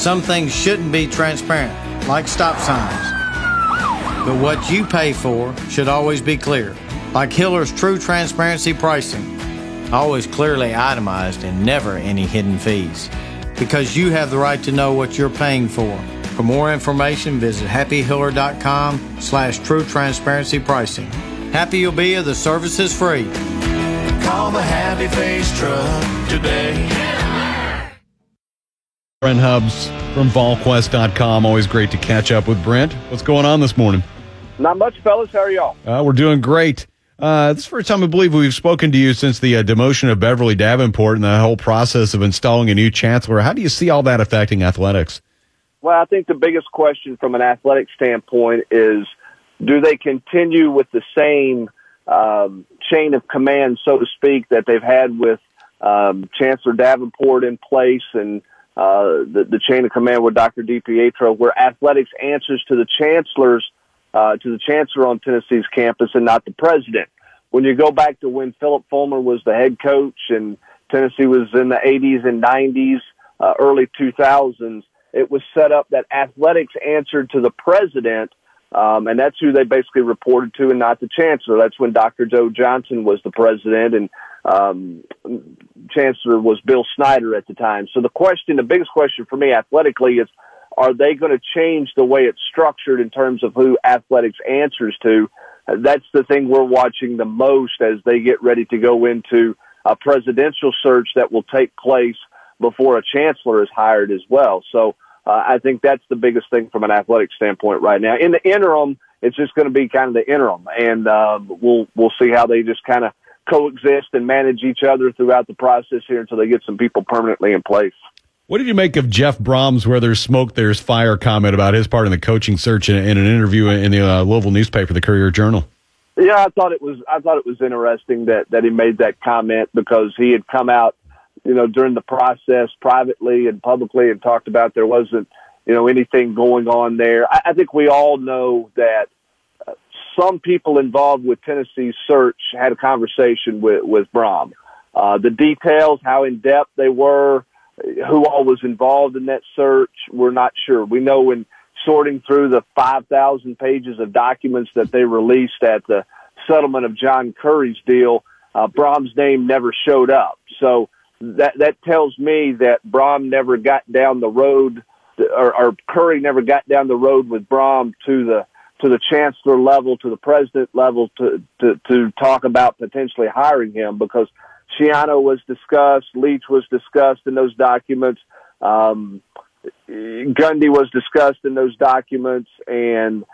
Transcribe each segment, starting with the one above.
Some things shouldn't be transparent, like stop signs. But what you pay for should always be clear, like Hiller's True Transparency Pricing. Always clearly itemized and never any hidden fees. Because you have the right to know what you're paying for. For more information, visit happyhiller.com/true transparency pricing. Happy you'll be if the service is free. Call the Happy Face Truck today. Brent Hubbs from VolQuest.com. Always great to catch up with Brent. What's going on this morning? Not much, fellas. How are y'all? We're doing great. This is the first time I believe we've spoken to you since the demotion of Beverly Davenport and the whole process of installing a new chancellor. How do you see all that affecting athletics? Well, I think the biggest question from an athletic standpoint is, do they continue with the same chain of command, so to speak, that they've had with Chancellor Davenport in place and the chain of command with Dr. DiPietro, where athletics answers to the chancellor on Tennessee's campus and not the president. When you go back to when Philip Fulmer was the head coach and Tennessee was in the 80s and 90s, early 2000s, it was set up that athletics answered to the president, and that's who they basically reported to and not the chancellor. That's when Dr. Joe Johnson was the president and chancellor was Bill Snyder at the time. So the biggest question for me athletically is, are they going to change the way it's structured in terms of who athletics answers to? That's the thing we're watching the most as they get ready to go into a presidential search that will take place before a chancellor is hired as well. So I think that's the biggest thing from an athletic standpoint right now. In the interim, it's just going to be kind of the interim, and we'll see how they just kind of coexist and manage each other throughout the process here until they get some people permanently in place. What did you make of Jeff Brom's "where there's smoke, there's fire" comment about his part in the coaching search in an interview in the Louisville newspaper, the Courier-Journal? Yeah, I thought it was interesting that he made that comment, because he had come out, during the process privately and publicly and talked about there wasn't, anything going on there. I think we all know that some people involved with Tennessee's search had a conversation with Brom. The details, how in depth they were, who all was involved in that search, we're not sure. We know in sorting through the 5,000 pages of documents that they released at the settlement of John Curry's deal, Brom's name never showed up. So that tells me that Brom never got down the road, or Curry never got down the road with Brom to the chancellor level, to the president level, to talk about potentially hiring him, because Schiano was discussed, Leach was discussed in those documents, Gundy was discussed in those documents, and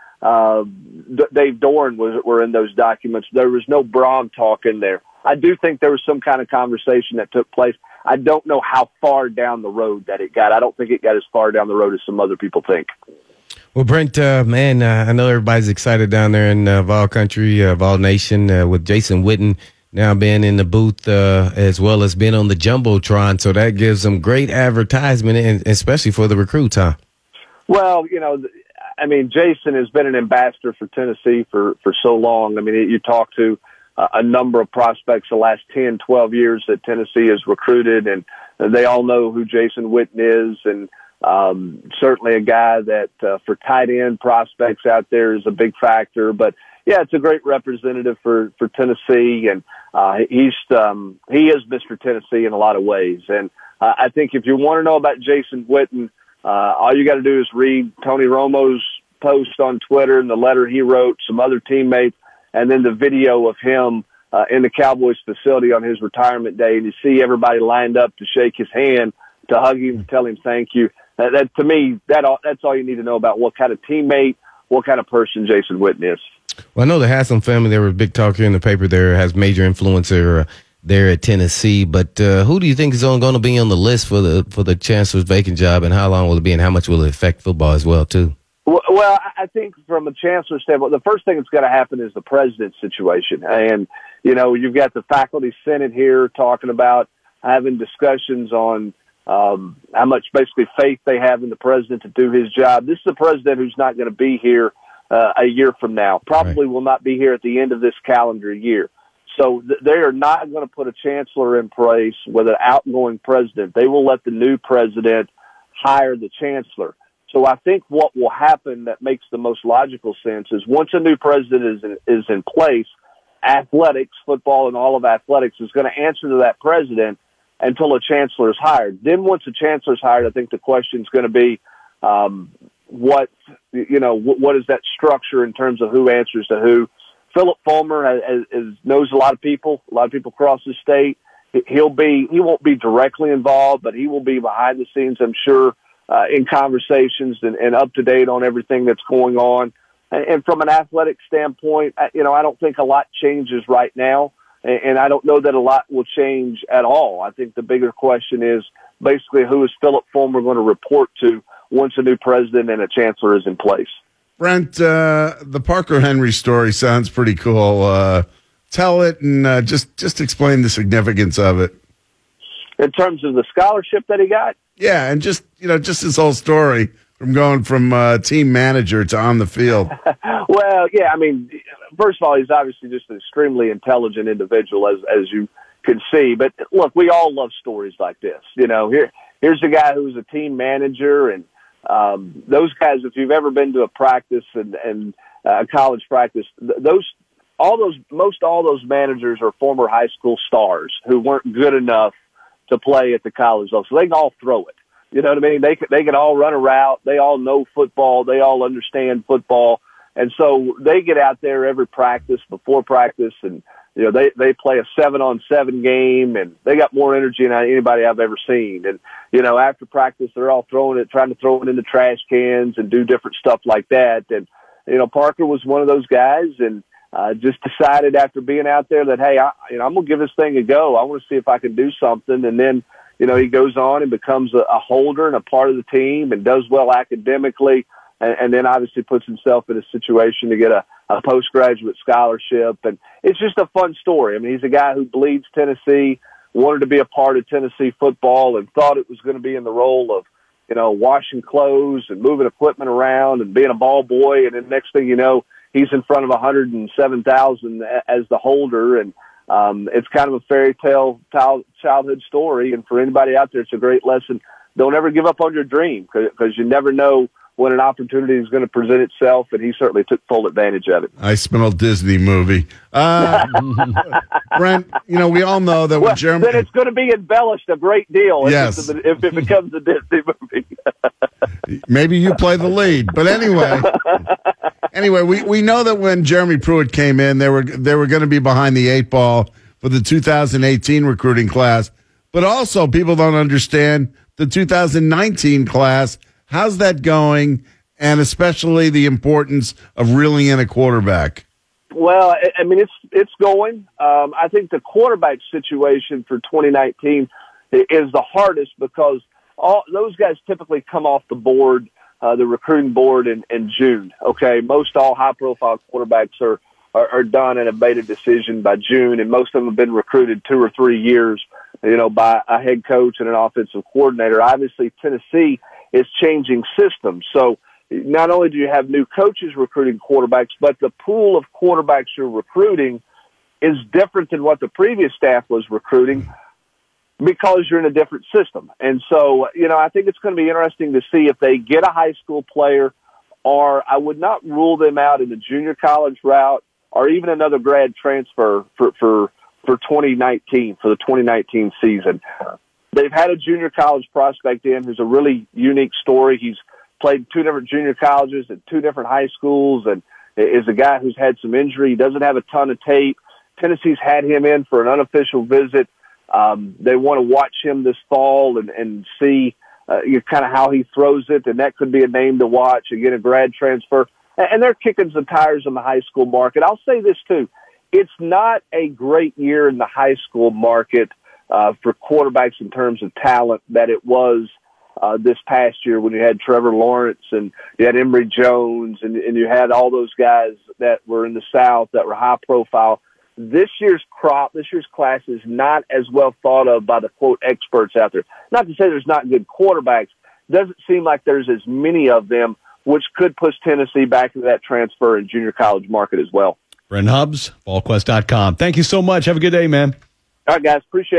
Dave Doran were in those documents. There was no Brom talk in there. I do think there was some kind of conversation that took place. I don't know how far down the road that it got. I don't think it got as far down the road as some other people think. Well, Brent, I know everybody's excited down there in Vol Country, Vol Nation, with Jason Witten now being in the booth, as well as being on the Jumbotron. So that gives them great advertisement, and especially for the recruits, huh? Well, Jason has been an ambassador for Tennessee for so long. You talk to a number of prospects the last 10, 12 years that Tennessee has recruited, and they all know who Jason Witten is, and certainly a guy that for tight end prospects out there is a big factor. But yeah, it's a great representative for Tennessee, and he is Mr. Tennessee in a lot of ways. And I think if you want to know about Jason Witten, all you got to do is read Tony Romo's post on Twitter and the letter he wrote, some other teammates, and then the video of him in the Cowboys facility on his retirement day, and you see everybody lined up to shake his hand, to hug him, to tell him thank you. That to me, that's all you need to know about what kind of teammate, what kind of person Jason Witten is. Well, I know the Haslam family, they were a big talk here in the paper there, has major influencer there at Tennessee. But who do you think is going to be on the list for the chancellor's vacant job, and how long will it be, and how much will it affect football as well, too? Well, I think from a chancellor standpoint, the first thing that's going to happen is the president's situation. And, you've got the faculty senate here talking about having discussions on how much basically faith they have in the president to do his job. This is a president who's not going to be here a year from now, probably will not be here at the end of this calendar year. So they are not going to put a chancellor in place with an outgoing president. They will let the new president hire the chancellor. So I think what will happen that makes the most logical sense is once a new president is in place, athletics, football, and all of athletics is going to answer to that president until a chancellor is hired. Then once a chancellor is hired, I think the question is going to be what is that structure in terms of who answers to who. Philip Fulmer knows a lot of people across the state. He won't be directly involved, but he will be behind the scenes, I'm sure, in conversations and up to date on everything that's going on. And from an athletic standpoint, I don't think a lot changes right now, and I don't know that a lot will change at all. I think the bigger question is basically who is Philip Fulmer going to report to once a new president and a chancellor is in place. Brent, the Parker Henry story sounds pretty cool. Tell it and just explain the significance of it. In terms of the scholarship that he got? Yeah, and just his whole story from going from team manager to on the field. Well, yeah, I mean, first of all, he's obviously just an extremely intelligent individual, as you can see. But look, we all love stories like this. Here's a guy who's a team manager, and those guys, if you've ever been to a practice and a college practice, all those managers are former high school stars who weren't good enough to play at the college level, so they can all throw it. You know what I mean? They can all run a route. They all know football. They all understand football, and so they get out there every practice, before practice, and they play a 7-on-7 game, and they got more energy than anybody I've ever seen. And after practice, they're all trying to throw it in the trash cans and do different stuff like that. And Parker was one of those guys, and just decided after being out there that, hey, I'm going to give this thing a go. I want to see if I can do something. And then, he goes on and becomes a holder and a part of the team and does well academically. And then obviously puts himself in a situation to get a postgraduate scholarship. And it's just a fun story. I mean, he's a guy who bleeds Tennessee, wanted to be a part of Tennessee football, and thought it was going to be in the role of, washing clothes and moving equipment around and being a ball boy. And then next thing you know, he's in front of 107,000 as the holder. And it's kind of a fairy tale childhood story. And for anybody out there, it's a great lesson. Don't ever give up on your dream, because you never know when an opportunity is going to present itself, and he certainly took full advantage of it. I smell a Disney movie. Brent, we all know that when Jeremy... Then it's going to be embellished a great deal yes. if it becomes a Disney movie. Maybe you play the lead. But anyway, we know that when Jeremy Pruitt came in, they were going to be behind the 8 ball for the 2018 recruiting class. But also, people don't understand the 2019 class. How's that going, and especially the importance of reeling in a quarterback? Well, I mean, it's going. I think the quarterback situation for 2019 is the hardest, because all those guys typically come off the board, the recruiting board in June. Okay, most all high-profile quarterbacks are done and have made a decision by June, and most of them have been recruited 2 or 3 years, by a head coach and an offensive coordinator. Obviously, Tennessee is changing systems. So not only do you have new coaches recruiting quarterbacks, but the pool of quarterbacks you're recruiting is different than what the previous staff was recruiting, because you're in a different system. And so, I think it's going to be interesting to see if they get a high school player, or I would not rule them out in the junior college route, or even another grad transfer for 2019, for the 2019 season. They've had a junior college prospect in who's a really unique story. He's played 2 different junior colleges at 2 different high schools, and is a guy who's had some injury. He doesn't have a ton of tape. Tennessee's had him in for an unofficial visit. They want to watch him this fall and see kind of how he throws it, and that could be a name to watch. Again, a grad transfer. And they're kicking some tires in the high school market. I'll say this, too. It's not a great year in the high school market for quarterbacks in terms of talent that it was this past year, when you had Trevor Lawrence and you had Emory Jones and you had all those guys that were in the South that were high profile. This year's class is not as well thought of by the quote experts out there. Not to say there's not good quarterbacks. Doesn't seem like there's as many of them, which could push Tennessee back into that transfer and junior college market as well. Brent Hubbs, VolQuest.com. Thank you so much. Have a good day, man. All right, guys. Appreciate it.